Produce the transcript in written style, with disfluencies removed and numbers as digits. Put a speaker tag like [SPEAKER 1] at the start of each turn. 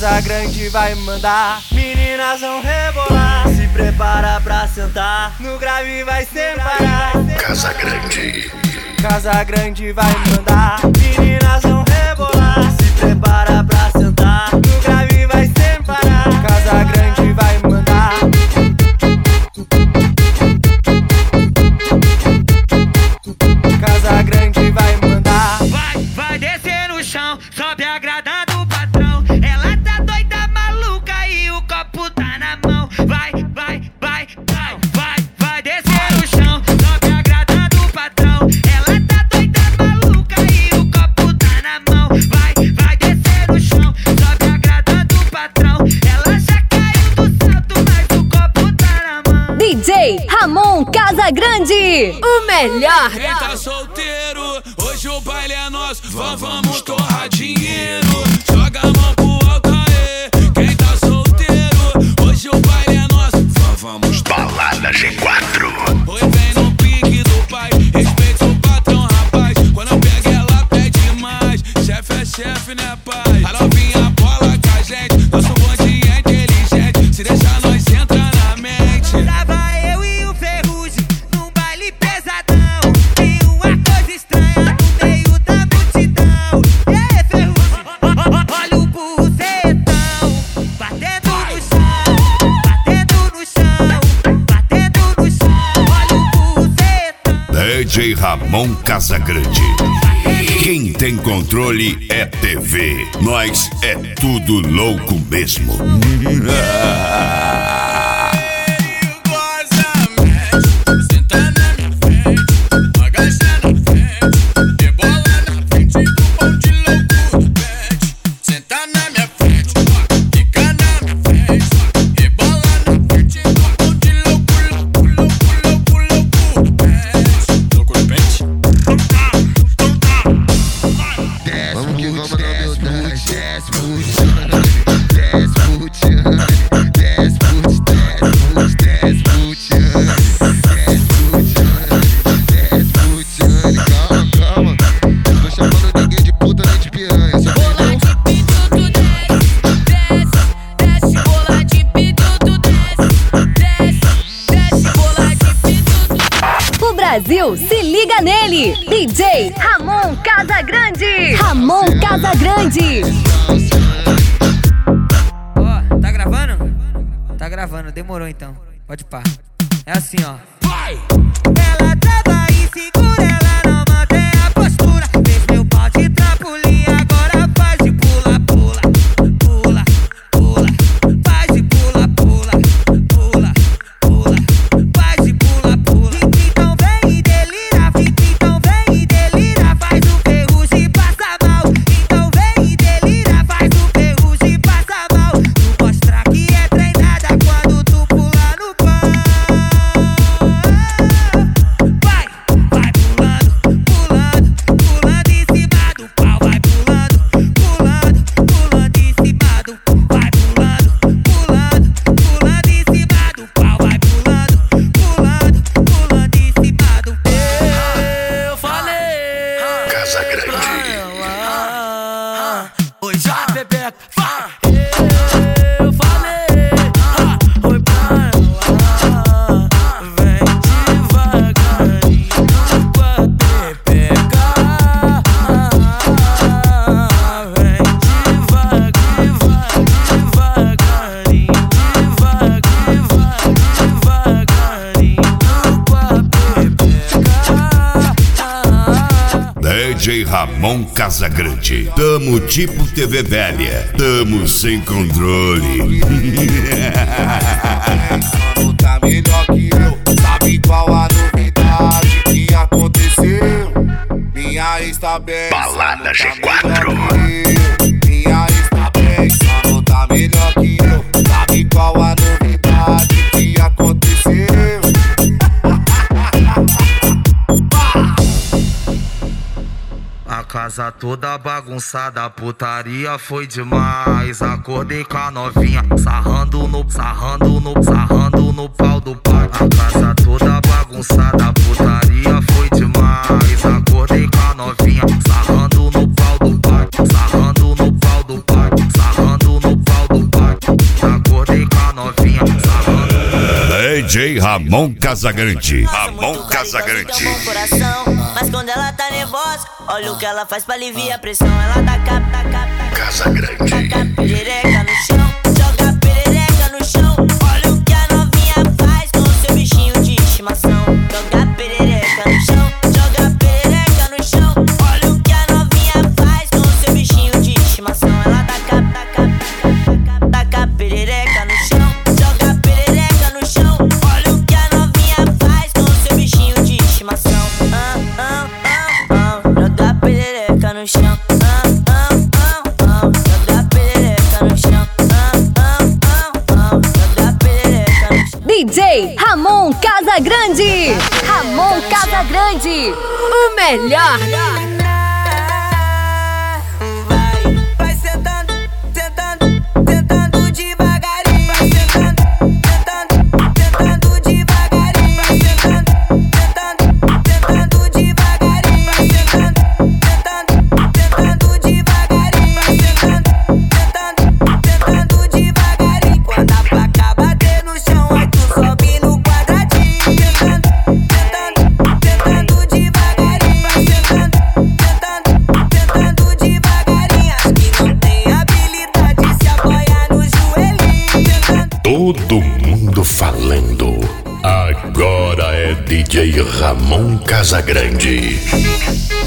[SPEAKER 1] Casa Grande vai mandar, meninas vão rebolar. Se prepara pra sentar, no grave vai sem parar.
[SPEAKER 2] Casa Grande.
[SPEAKER 1] Casa Grande vai mandar, meninas vão rebolar. Se prepara pra sentar, no grave vai sem parar. Casa Grande vai mandar. Casa Grande vai mandar.
[SPEAKER 3] Vai descer no chão, sobe agradando o patrão. Ela tá doida, maluca e o copo tá na mão. Vai descer no chão, sobe agradando o patrão. Ela tá doida, maluca e o copo tá na mão. Vai descer no chão, sobe agradando o patrão. Ela já caiu do salto, mas o copo tá na mão.
[SPEAKER 4] DJ Ramon Casa Grande, o melhor.
[SPEAKER 5] Quem tá solteiro, hoje o baile é nosso. Vamos torrar dinheiro. Joga a mão pro alto aí. Quem tá solteiro, hoje o baile é nosso. Vamos
[SPEAKER 2] Balada G4.
[SPEAKER 5] Oi, vem no pique do pai. Respeita o patrão, rapaz. Quando eu pego ela pede mais. Chefe é chefe, né, pai? A novinha bola com a gente. Nosso bonde é inteligente. Se deixar nós entra na mente.
[SPEAKER 3] Tava eu e o Ferrugem num baile pesadão. E uma coisa estranha no meio da multidão. Ferrugem, olha o bucetão. Batendo no chão, batendo no chão, batendo no chão. Olha o bucetão.
[SPEAKER 2] DJ Ramon Casa Grande. Quem tem controle é TV. Nós é tudo louco mesmo.
[SPEAKER 4] Brasil, se liga nele! DJ Ramon Casa Grande! Ramon Casa Grande!
[SPEAKER 3] Ó, tá gravando? Tá gravando, demorou então. Pode pá. É assim, ó.
[SPEAKER 5] Vai!
[SPEAKER 3] Ela tava insegura, ela não mantém a postura. Fez meu pau de trampolim, agora faz de pula, pula, pula, pula. Faz de pula, pula, pula, pula. Faz de pula, pula. Então vem e delira, então vem e delira. Faz o Ferrugem passa mal. Então vem e delira, faz o Ferrugem passa mal. Tu mostra que é treinada quando tu pula no pão. Vai pulando, pulando, pulando em cima do pau. Vai pulando, pulando, pulando em cima do pau. Vai pulando, pulando, pulando em cima do pau. Vai pulando, pulando, pulando em cima do pau.
[SPEAKER 5] Eu falei
[SPEAKER 2] Casa Grande.
[SPEAKER 5] oi, já Bebeca, vai. Eu falei oi pra ela. Vem devagarinho com a Bebeca. Vem devagarinho, devagarinho com a Bebeca.
[SPEAKER 2] DJ Ramon Casa Grande. Tamo tipo TV velha. Tamo sem controle.
[SPEAKER 6] Mano, tá melhor que eu. Sabe qual a novidade que aconteceu? Minha ex tá bem.
[SPEAKER 2] Balada
[SPEAKER 6] Sano tá
[SPEAKER 2] G4.
[SPEAKER 6] melhor que eu. Minha ex tá bem. Sano tá melhor que eu. Sabe qual a novidade que aconteceu?
[SPEAKER 7] A casa toda bagunçada, a putaria foi demais. Acordei com a novinha, sarrando no pau do pai. A casa toda bagunçada, a putaria foi demais. Acordei com a novinha, sarrando no pau do pai, sarrando no pau do pai, sarrando no pau
[SPEAKER 2] DJ Ramon Casagrande. Ramon Casagrande.
[SPEAKER 8] Mas quando ela tá nervosa, olha o que ela faz pra aliviar a pressão. Ela dá
[SPEAKER 2] Casagrande.
[SPEAKER 8] taca perereca no chão, joga perereca no chão. Olha o que a novinha faz com o seu bichinho de estimação. Joga perereca no chão, joga perereca no chão. Olha o que a novinha faz com o seu bichinho de estimação. Ela taca perereca no chão, joga perereca no chão. Olha o que a novinha faz com o seu bichinho de estimação. Joga perereca no chão. Joga perereca no chão. Joga perereca no chão.
[SPEAKER 4] DJ Ramon Casagrande. Ramon Casagrande, o melhor.
[SPEAKER 3] Vai sentando, sentando, sentando devagarinho. Vai sentando, sentando, sentando devagarinho. Vai sentando, sentando, sentando devagarinho. Vai sentando, sentando, sentando devagarinho. Vai sentando, sentando, sentando devagarinho. Quando a placa bater no chão, aí tu sobe no quadradinho. Sentando, sentando, sentando devagarinho. Vai sentando, sentando, sentando devagarinho. Acho que não tem habilidade, se apoiar no joelhinho. Sentando.
[SPEAKER 9] Todo mundo falando. Agora é DJ Ramon Casagrande.